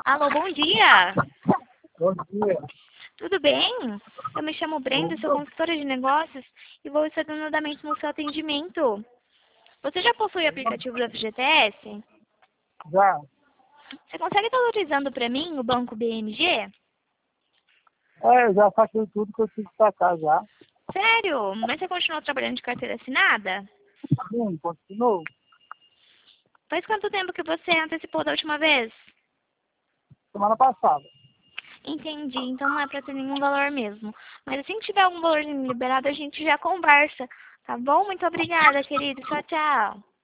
Alô, bom dia. Bom dia. Tudo bem? Eu me chamo Brenda, sou consultora de negócios e vou estar dando andamento no seu atendimento. Você já possui o aplicativo do FGTS? Já? Você consegue estar autorizando para mim o banco BMG? Eu já saquei tudo que eu tive que sacar já. Sério? Mas você continua trabalhando de carteira assinada? Sim, continuou. Faz quanto tempo que você antecipou da última vez? Semana passada. Entendi, então não é para ter nenhum valor mesmo. Mas assim que tiver algum valorzinho liberado, a gente já conversa. Tá bom? Muito obrigada, querido. Tchau, tchau.